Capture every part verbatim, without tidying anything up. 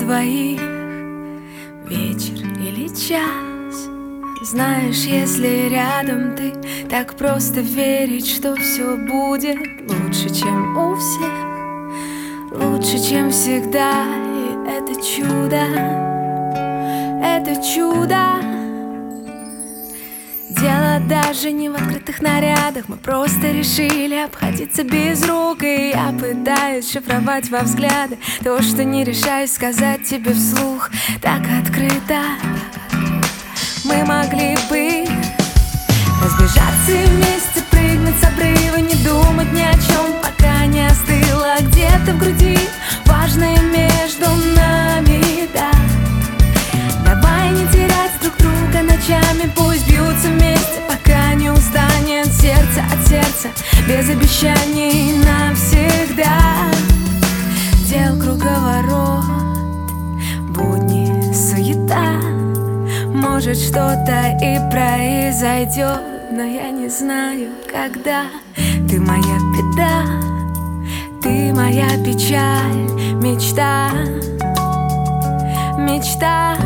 двоих, вечер или час. Знаешь, если рядом ты, так просто верить, что все будет лучше, чем у всех, лучше, чем всегда. И это чудо, это чудо. Дело даже не в открытых нарядах, мы просто решили обходиться без рук. И я пытаюсь шифровать во взгляды то, что не решаюсь сказать тебе вслух так открыто. Мы могли бы разбежаться и вместе прыгнуть с обрыва, не думать ни о чем, пока не остыло где-то в груди важное между нами, да. Давай не терять друг друга ночами, пусть бьются вместе, пока не устанет сердце от сердца, без обещаний навсегда. Дел круговорот, будни, суета. Может, что-то и произойдет, но я не знаю, когда. Ты моя беда, ты моя печаль, мечта, мечта.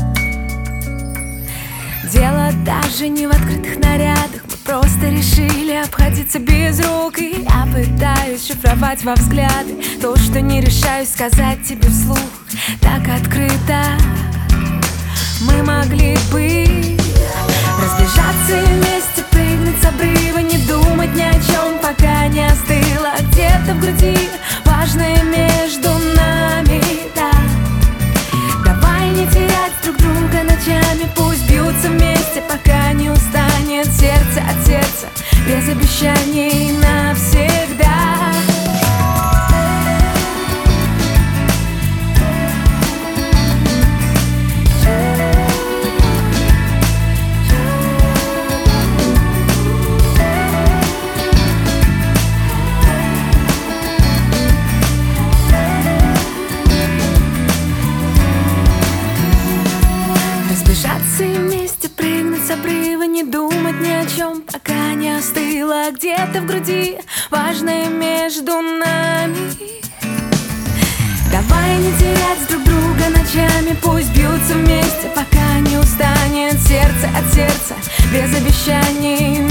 Дело даже не в открытых нарядах, мы просто решили обходиться без рук. И я пытаюсь шифровать во взгляды то, что не решаюсь сказать тебе вслух так открыто. Мы могли бы разбежаться и вместе прыгнуть с обрыва, не думать ни о чем, пока не остыло где-то в груди важное между нами, да. Давай не терять друг друга ночами, пусть бьются вместе, пока не устанет сердце от сердца, без обещаний навсегда. Разбежаться и вместе прыгнуть с обрыва, не думать ни о чем, пока не остыло где-то в груди важное между нами. Давай не терять друг друга ночами, пусть бьются вместе, пока не устанет сердце от сердца, без обещаний